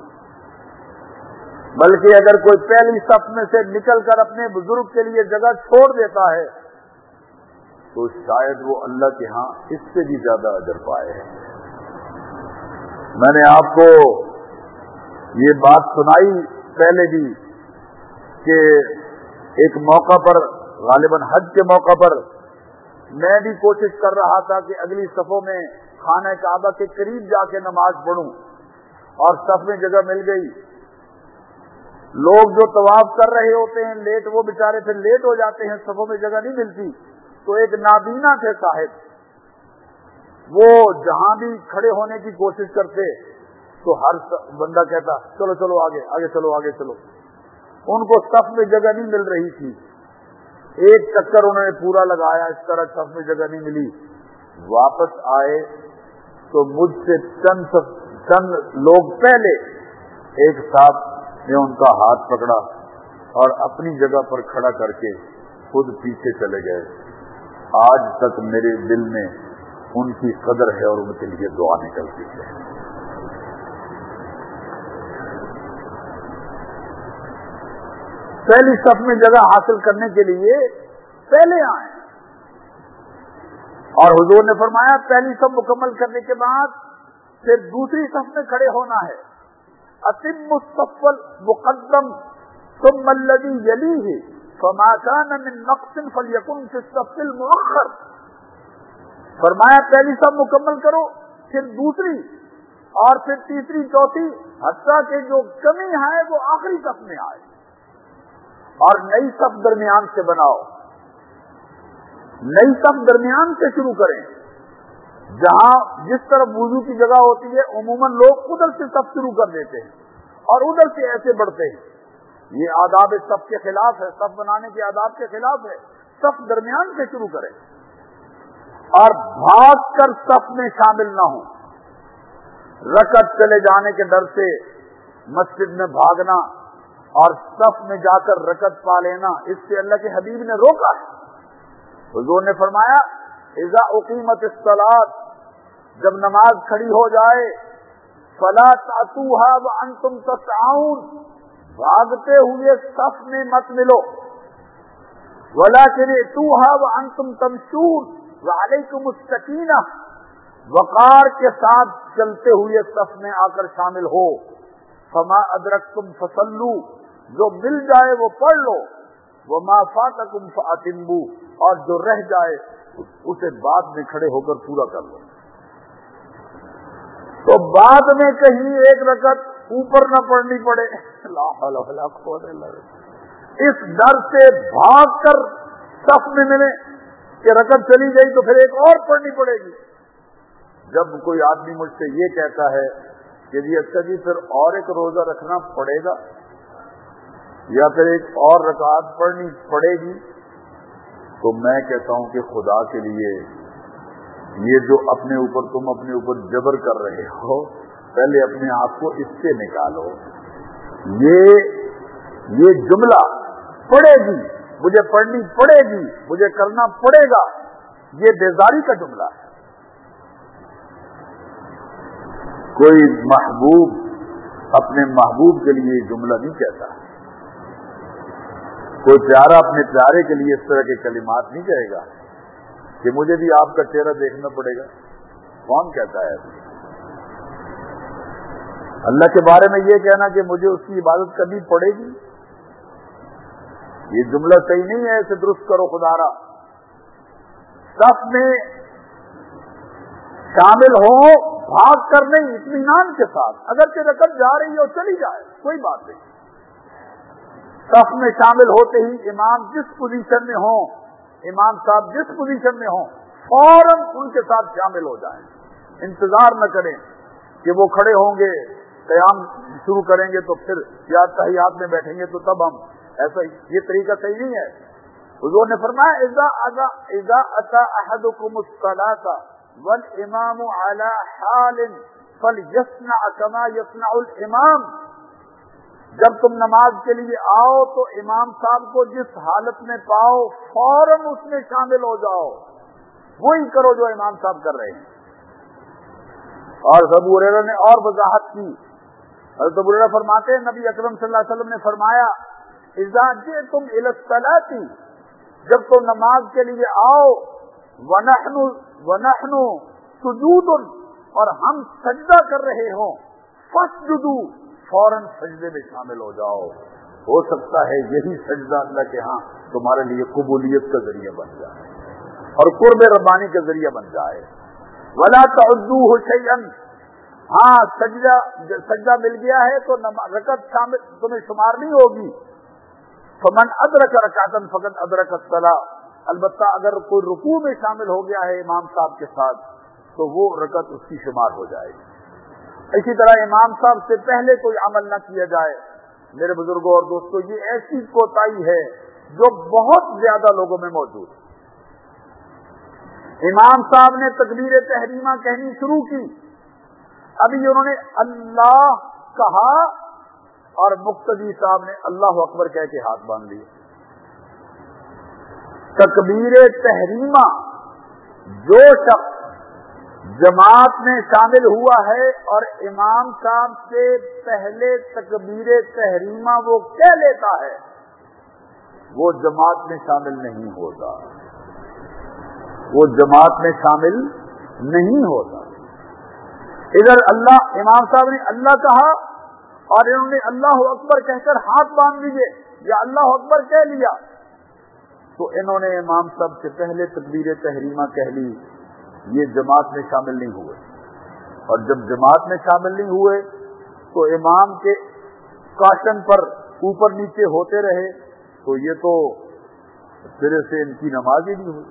بلکہ اگر کوئی پہلی صف میں سے نکل کر اپنے بزرگ کے لیے جگہ چھوڑ دیتا ہے تو شاید وہ اللہ کے ہاں اس سے بھی زیادہ اجر پائے. میں نے آپ کو یہ بات سنائی پہلے بھی کہ ایک موقع پر، غالباً حج کے موقع پر، میں بھی کوشش کر رہا تھا کہ اگلی صفوں میں خانہ کعبہ کے قریب جا کے نماز پڑھوں، اور صف میں جگہ مل گئی. لوگ جو طواف کر رہے ہوتے ہیں لیٹ، وہ بیچارے پھر لیٹ ہو جاتے ہیں، صفوں میں جگہ نہیں ملتی. تو ایک نابینا تھے صاحب، وہ جہاں بھی کھڑے ہونے کی کوشش کرتے تو ہر بندہ کہتا چلو چلو آگے آگے چلو آگے چلو. ان کو صف میں جگہ نہیں مل رہی تھی. ایک چکر انہوں نے پورا لگایا, اس طرح صف میں جگہ نہیں ملی. واپس آئے تو مجھ سے چند لوگ پہلے ایک صاحب نے ان کا ہاتھ پکڑا اور اپنی جگہ پر کھڑا کر کے خود پیچھے چلے گئے. آج تک میرے دل میں ان کی قدر ہے اور ان کے لیے دعا نکلتی ہے. پہلی صف میں جگہ حاصل کرنے کے لیے پہلے آئے, اور حضور نے فرمایا پہلی صف مکمل کرنے کے بعد پھر دوسری صف میں کھڑے ہونا ہے. اتم الصف المقدم ثم الذي يليه فما كان من نقص فليكن في الصف المؤخر. فرمایا پہلی صف مکمل کرو, پھر دوسری, اور پھر تیسری, چوتھی, حتیٰ کہ جو کمی ہے وہ آخری صف میں آئے. اور نئی صف درمیان سے بناؤ, نئی صف درمیان سے شروع کریں. جہاں جس طرف وضو کی جگہ ہوتی ہے عموماً لوگ ادھر سے صف شروع کر دیتے ہیں اور ادھر سے ایسے بڑھتے ہیں. یہ آداب صف کے خلاف ہے, صف بنانے کے آداب کے خلاف ہے. صف درمیان سے شروع کریں اور بھاگ کر صف میں شامل نہ ہوں. رکعت چلے جانے کے ڈر سے مسجد میں بھاگنا اور صف میں جا کر رکعت پا لینا, اس سے اللہ کے حبیب نے روکا ہے. حضور نے فرمایا اذا اقیمت الصلاۃ, جب نماز کھڑی ہو جائے, فلا تأتوها وانتم تسعون, بھاگتے ہوئے صف میں مت ملو, ولکن ائتوها وانتم تمشون وعلیکم السکینہ, وقار کے ساتھ چلتے ہوئے صف میں آ کر شامل ہو. فما ادرکتم فصلوا, جو مل جائے وہ پڑھ لو, وما فاتکم فاتموا, اور جو رہ جائے اسے بعد میں کھڑے ہو کر پورا کر لو. تو بعد میں کہیں ایک رکعت اوپر نہ پڑھنی پڑے, لا حول ولا قوت الا باللہ, اس ڈر سے بھاگ کر صف میں ملے کہ رکعت چلی گئی تو پھر ایک اور پڑھنی پڑے گی. جب کوئی آدمی مجھ سے یہ کہتا ہے کہ جی اچھا جی پھر اور ایک روزہ رکھنا پڑے گا یا پھر ایک اور رکعت پڑھنی پڑے گی, تو میں کہتا ہوں کہ خدا کے لیے یہ جو اپنے اوپر تم اپنے اوپر جبر کر رہے ہو, پہلے اپنے آپ کو اس سے نکالو. یہ جملہ پڑے گی, مجھے پڑھنی پڑے گی, مجھے کرنا پڑے گا, یہ بیزاری کا جملہ ہے. کوئی محبوب اپنے محبوب کے لیے جملہ نہیں کہتا, کوئی پیارا اپنے پیارے کے لیے اس طرح کے کلمات نہیں کہے گا کہ مجھے بھی آپ کا چہرہ دیکھنا پڑے گا. کون کہتا ہے؟ اللہ کے بارے میں یہ کہنا کہ مجھے اس کی عبادت کرنی پڑے گی, یہ جملہ صحیح نہیں ہے, اسے درست کرو خدا را. صف میں شامل ہو, بھاگ کر نہیں, اطمینان کے ساتھ. اگرچہ رکعت جا رہی ہو چلی جائے کوئی بات نہیں. صف میں شامل ہوتے ہی امام جس پوزیشن میں ہوں, امام صاحب جس پوزیشن میں ہوں, فوراً ان کے ساتھ شامل ہو جائیں. انتظار نہ کریں کہ وہ کھڑے ہوں گے, قیام شروع کریں گے تو پھر یا تحیات میں بیٹھیں گے تو تب ہم, ایسا یہ طریقہ صحیح نہیں ہے. حضور نے فرمایا اذا اتى احدكم الصلاة والامام على حال فليصنع كما يصنع الامام, جب تم نماز کے لیے آؤ تو امام صاحب کو جس حالت میں پاؤ فوراً اس میں شامل ہو جاؤ, وہی کرو جو امام صاحب کر رہے ہیں. اور ابو ہریرہ نے اور وضاحت کی. حضرت ابو ہریرہ فرماتے ہیں نبی اکرم صلی اللہ علیہ وسلم نے فرمایا اذا جئتم الى الصلاة, جب تم نماز کے لیے آؤ, ونحن سجود, اور ہم سجدہ کر رہے ہوں, فاسجدوا, فوراً سجدے میں شامل ہو جاؤ. ہو سکتا ہے یہی سجدہ اللہ کے ہاں تمہارے لیے قبولیت کا ذریعہ بن جائے اور قرب ربانی کا ذریعہ بن جائے. ولا تعدوه شيئا, ہاں سجدہ مل گیا ہے تو رکعت شامل تمہیں شمار نہیں ہوگی. فمن ادرک رکعتا فقد ادرک الصلاۃ, البتہ اگر کوئی رکوع میں شامل ہو گیا ہے امام صاحب کے ساتھ تو وہ رکعت اس کی شمار ہو جائے گی. اسی طرح امام صاحب سے پہلے کوئی عمل نہ کیا جائے. میرے بزرگوں اور دوستوں، یہ ایسی کوتاہی ہے جو بہت زیادہ لوگوں میں موجود ہے. امام صاحب نے تکبیر تحریمہ کہنی شروع کی، ابھی انہوں نے اللہ کہا اور مقتدی صاحب نے اللہ اکبر کہہ کے ہاتھ باندھ لیے. تکبیر تحریمہ جو شخص جماعت میں شامل ہوا ہے اور امام صاحب سے پہلے تکبیر تحریمہ وہ کہہ لیتا ہے، وہ جماعت میں شامل نہیں ہوتا، وہ جماعت میں شامل نہیں ہوتا. ادھر اللہ، امام صاحب نے اللہ کہا اور انہوں نے اللہ اکبر کہہ کر ہاتھ باندھ لیے یا اللہ اکبر کہہ لیا، تو انہوں نے امام صاحب سے پہلے تکبیر تحریمہ کہہ لی، یہ جماعت میں شامل نہیں ہوئے. اور جب جماعت میں شامل نہیں ہوئے تو امام کے کاشن پر اوپر نیچے ہوتے رہے، تو یہ تو سرے سے ان کی نماز ہی نہیں ہوئی.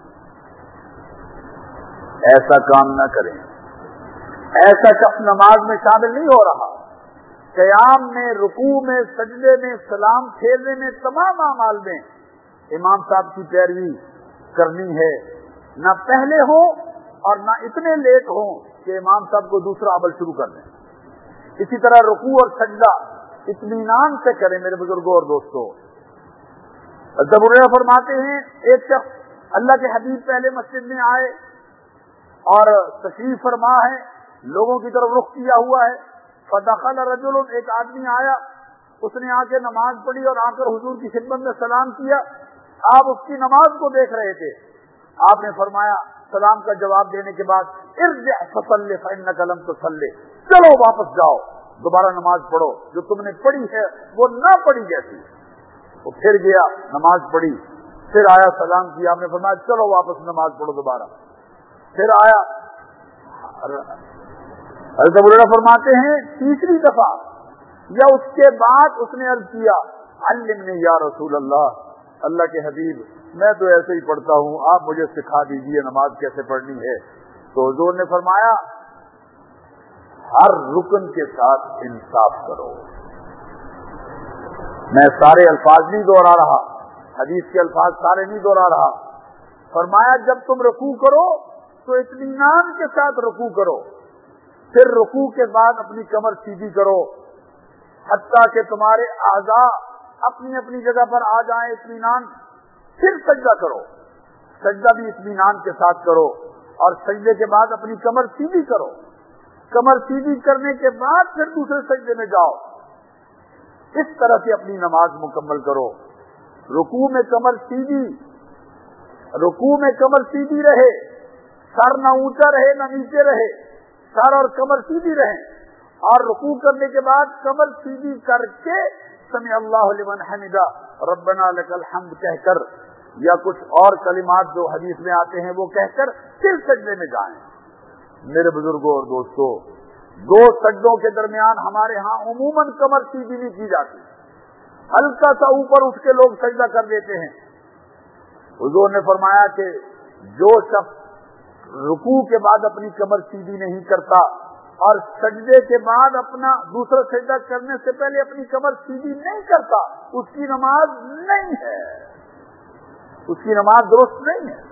ایسا کام نہ کریں. ایسا شخص نماز میں شامل نہیں ہو رہا. قیام میں، رکوع میں، سجدے میں، سلام پھیرنے میں، تمام اعمال میں امام صاحب کی پیروی کرنی ہے. نہ پہلے ہو اور نہ اتنے لیٹ ہوں کہ امام صاحب کو دوسرا عمل شروع کر دیں. اسی طرح رکوع اور سجدہ اطمینان سے کریں. میرے بزرگوں اور دوستوں، ابو ہریرہ فرماتے ہیں ایک شخص اللہ کے حبیب پہلے مسجد میں آئے اور تشریف فرما ہے، لوگوں کی طرف رخ کیا ہوا ہے. فدخل رجل، ایک آدمی آیا، اس نے آ کے نماز پڑھی اور آ کر حضور کی خدمت میں سلام کیا. آپ اس کی نماز کو دیکھ رہے تھے. آپ نے فرمایا سلام کا جواب دینے کے بعد ارجع فصلی فانک لم تصلی، چلو واپس جاؤ، دوبارہ نماز پڑھو، جو تم نے پڑھی ہے وہ نہ پڑھی جیسی. وہ پھر گیا، نماز پڑھی، پھر آیا، سلام کیا. آپ نے فرمایا چلو واپس نماز پڑھو دوبارہ. پھر آیا. حضرت ابو ہریرہ فرماتے ہیں تیسری دفعہ یا اس کے بعد اس نے عرض کیا علمنی یا رسول اللہ، اللہ کے حبیب میں تو ایسے ہی پڑھتا ہوں، آپ مجھے سکھا دیجئے نماز کیسے پڑھنی ہے. تو حضور نے فرمایا ہر رکن کے ساتھ انصاف کرو. میں سارے الفاظ نہیں دوہرا رہا، حدیث کے الفاظ سارے نہیں دوہرا رہا. فرمایا جب تم رکوع کرو تو اطمینان کے ساتھ رکوع کرو، پھر رکوع کے بعد اپنی کمر سیدھی کرو حتیٰ کہ تمہارے اعضاء اپنی اپنی جگہ پر آ جائیں اطمینان. پھر سجدہ کرو، سجدہ بھی اطمینان کے ساتھ کرو، اور سجدے کے بعد اپنی کمر سیدھی کرو. کمر سیدھی کرنے کے بعد پھر دوسرے سجدے میں جاؤ. اس طرح سے اپنی نماز مکمل کرو. رکوع میں کمر سیدھی، رکوع میں کمر سیدھی رہے، سر نہ اونچا رہے نہ نیچے رہے، سر اور کمر سیدھی رہیں. اور رکوع کرنے کے بعد کمر سیدھی کر کے سمع اللہ لمن حمدہ ربنا لک الحمد کہہ کر یا کچھ اور کلمات جو حدیث میں آتے ہیں وہ کہہ کر پھر سجدے میں جائیں. میرے بزرگوں اور دوستوں، دو سجدوں کے درمیان ہمارے ہاں عموماً کمر سیدھی نہیں کی جاتی، ہلکا سا اوپر اٹھ کے لوگ سجدہ کر دیتے ہیں. حضور نے فرمایا کہ جو شخص رکوع کے بعد اپنی کمر سیدھی نہیں کرتا اور سجدے کے بعد اپنا دوسرا سجدہ کرنے سے پہلے اپنی کمر سیدھی نہیں کرتا، اس کی نماز نہیں ہے، اس کی نماز درست نہیں ہے.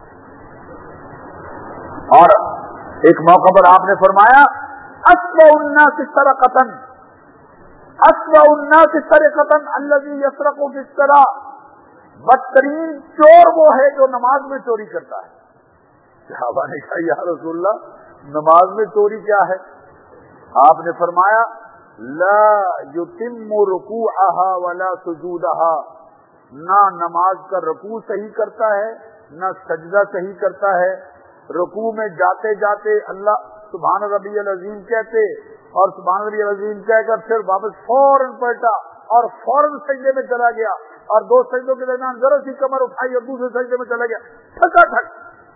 اور ایک موقع پر آپ نے فرمایا اسوأ الناس سرقۃ، اسوأ الناس سرقۃ الذی یسرق فی الصلاۃ، بدترین چور وہ ہے جو نماز میں چوری کرتا ہے. صحابہ نے کہا یا رسول اللہ نماز میں چوری کیا ہے؟ آپ نے فرمایا لا یتم رکوعها ولا سجودها، نہ نماز کا رکوع صحیح کرتا ہے نہ سجدہ صحیح کرتا ہے. رکوع میں جاتے جاتے اللہ سبحان ربی العظیم کہتے اور سبحان ربی العظیم کہہ کر پھر واپس فوراً پلٹا اور فوراً سجدے میں چلا گیا، اور دو سجدوں کے درمیان ذرا سی کمر اٹھائی اور دوسرے سجدے میں چلا گیا ٹھکا ٹھک.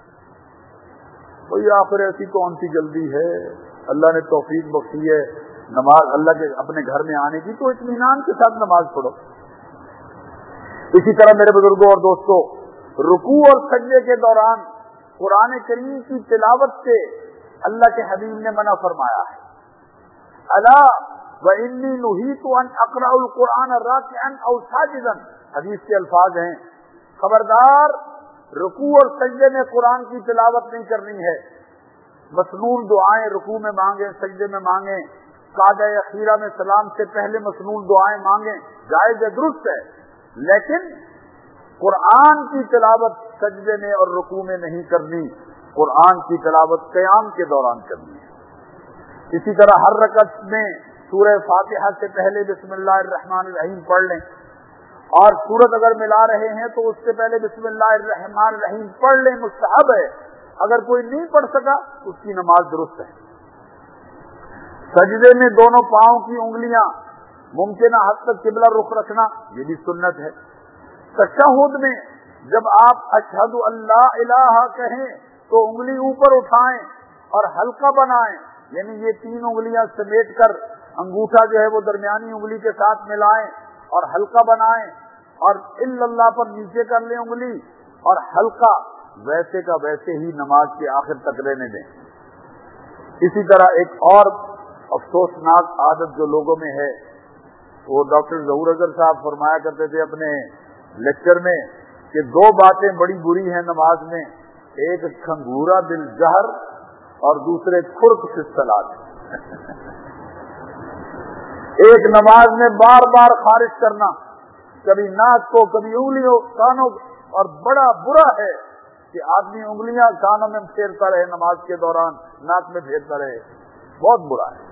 بھئی آخر ایسی کون سی جلدی ہے؟ اللہ نے توفیق بخشی ہے نماز اللہ کے اپنے گھر میں آنے کی، تو اطمینان کے ساتھ نماز پڑھو. اسی طرح میرے بزرگوں اور دوستوں، رکوع اور سجدے کے دوران قرآن کریم کی تلاوت سے اللہ کے حبیب نے منع فرمایا ہے. अला व इन्नी नुहीतु अन अक़रअल कुरान राकिअन औ साजिदन, हदीस के अल्फाज हैं, खबरदार रुकू और सजदे में कुरान की तिलावत नहीं करनी है। मसनून दुआएं रुकू में मांगे, सजदे में मांगे, कादा अखीरा में सलाम से पहले मसनून दुआएं मांगे, जायज है, दुरुस्त है, लेकिन कुरान की तिलावत सजदे में और रुकू में नहीं करनी, कुरान की तिलावत क़याम के दौरान करनी है। इसी तरह हर रकअत में सूरह फातिहा से पहले बिस्मिल्लाहिर्रहमानिर्रहीम पढ़ लें, और सूरत अगर मिला रहे हैं तो उससे पहले बिस्मिल्लाहिर्रहमानिर्रहीम पढ़ लें, मुस्तहब है। अगर कोई नहीं पढ़ सका उसकी नमाज दुरुस्त है। सजदे में दोनों पांव की उंगलियां मुमकिन हद तक किबला रुख रखना, ये भी सुन्नत है। तशहुद में जब आप अशहदु अल्ला इलाहा कहें तो उंगली ऊपर उठाएं और हल्का बनाएं, यानी ये 3 उंगलियां समेट कर अंगूठा जो है वो दरमियानी उंगली के साथ मिलाएं और हल्का बनाएं, और इल्लल्लाह पर नीचे कर लें उंगली और हल्का वैसे का वैसे ही नमाज के आखिर तक रहने दें। इसी तरह एक और अफसोसनाक आदत जो लोगों में है, वो डॉक्टर ज़हूर अज़हर साहब फरमाया करते थे अपने लेक्चर में कि 2 बातें बड़ी बुरी हैं नमाज में, एक खंगूरा बिल जहर और दूसरे खुर्क से सलात। एक नमाज में बार बार खारिज करना, कभी नाक को कभी उंगलियों कानों, और बड़ा बुरा है कि आदमी उंगलियां कानों में फेरता रहे नमाज के दौरान, नाक में फेरता रहे, बहुत बुरा है।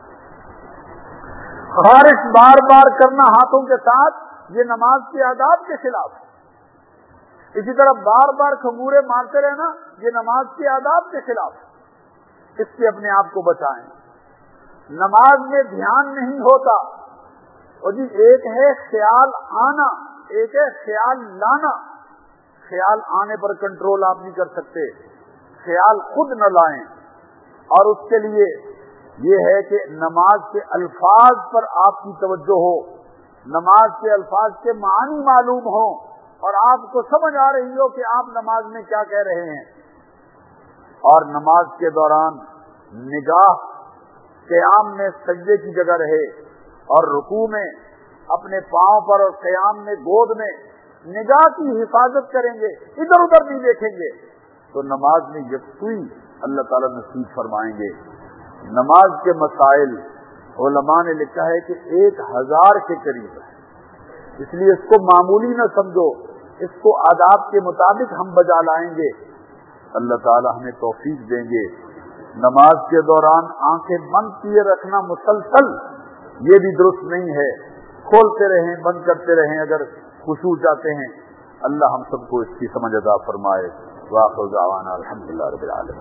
खारिज बार बार करना हाथों के साथ, ये नमाज के आदाब के खिलाफ है। इसी तरह बार बार खंगूरे मारते रहना, ये नमाज के आदाब के खिलाफ है। इससे अपने आप को बचाएं। नमाज में ध्यान नहीं होता, और जी एक है ख्याल आना, एक है ख्याल लाना। ख्याल आने पर कंट्रोल आप नहीं कर सकते, ख्याल खुद न लाएं, और उसके लिए ये है कि नमाज के अल्फाज पर आपकी तवज्जो हो, नमाज के अल्फाज के मानी मालूम हो, और आपको समझ आ रही हो कि आप नमाज में क्या कह रहे हैं। और नमाज के दौरान निगाह क़याम में सजदे की जगह रहे, और रुकू में अपने पांव पर, और क़याम में गोद में निगाह की हिफाजत करेंगे, इधर उधर नहीं देखेंगे, तो नमाज में यकसुई अल्लाह ताला नसीब फरमाएंगे। नमाज के मसाइल उलमा ने लिखा है कि 1000 के करीब है, इसलिए इसको मामूली न समझो, इसको आदाब के मुताबिक हम बजा लाएंगे। अल्लाह ताला हमें तौफीक देंगे। नमाज के दौरान आंखें बंद किए रखना मुसलसल, ये भी दुरुस्त नहीं है। खोलते रहें, बंद करते रहें अगर खुशू चाहते हैं। अल्लाह हम सबको इसकी समझ अता फरमाए। वाखिर दावाना अल्हम्दुलिल्लाह रब्बिल आलमीन।